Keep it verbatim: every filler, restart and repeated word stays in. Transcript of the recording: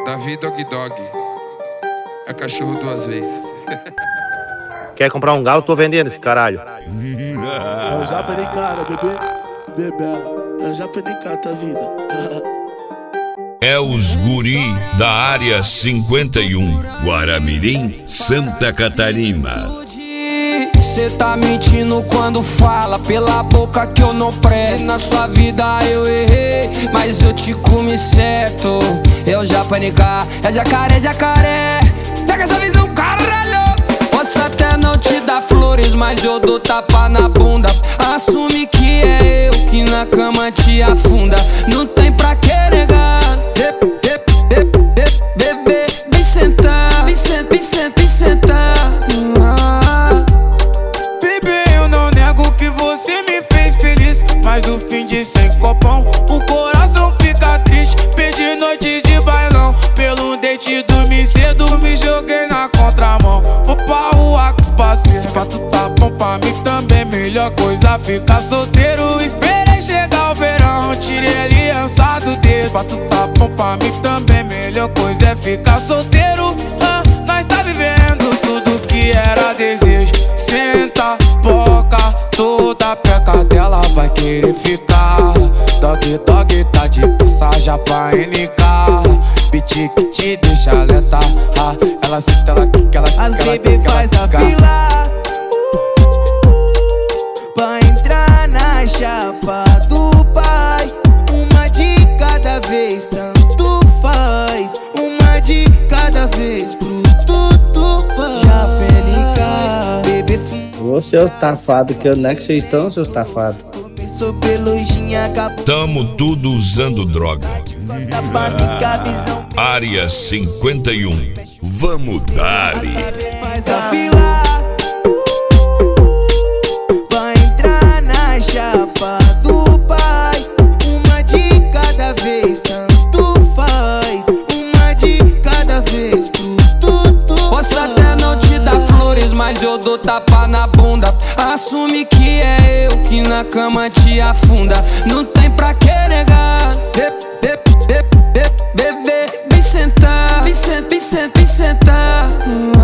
Davi Dog Dog. É cachorro duas vezes. Quer comprar um galo? Tô vendendo esse caralho. É o Japa de cara, bebê. Bebela. É o Japa de cara, vida. É os guri da área cinquenta e um, Guaramirim, Santa Catarina. Cê tá mentindo quando fala pela boca que eu não presto. Na sua vida eu errei, mas eu te comi certo. Eu já panicar, é jacaré, jacaré. Pega essa visão, caralho. Posso até não te dar flores, mas eu dou tapa na bunda. Assume que é eu que na cama te afunda. Não tem pra que negar. Bebê, vem sentar, vem sentar, vem sentar, vem sentar. Mas o fim de sem copão, o coração fica triste. Perdi noite de bailão, pelo date dormi cedo, me joguei na contramão. Vou pra rua com os parceiros, se fato tá bom pra mim também. Melhor coisa ficar solteiro, esperei chegar o verão, tirei a aliança do dedo. Se fato tá bom pra mim também, melhor coisa é ficar solteiro. ah, Nós tá vivendo tudo que era desejo. Senta, boca, toda peca dela vai querer ficar. Dog, dog, tá de passagem pra N K. Beat que te deixa lenta. ah, Ela senta, ela quica, ela quica. As bebê faz a fila pra entrar na chapa do pai. Uma de cada vez, tanto faz. Uma de cada vez, pro tudo faz. Já pelica, bebê fuma. Ô, seus tafados, que onde é que vocês estão, seus tafados? Tamo tudo usando droga. Área cinquenta e um, vamos dar-lhe. Faz a fila pra entrar na chapa do pai. Uma de cada vez, tanto faz. Uma de cada vez, pro tudo. Posso até não te dar flores, mas eu dou tapa na bunda. Assume que é eu que na cama te afunda. Não tem pra que negar. Bebê, vem sentar, vem sentar, vem sentar.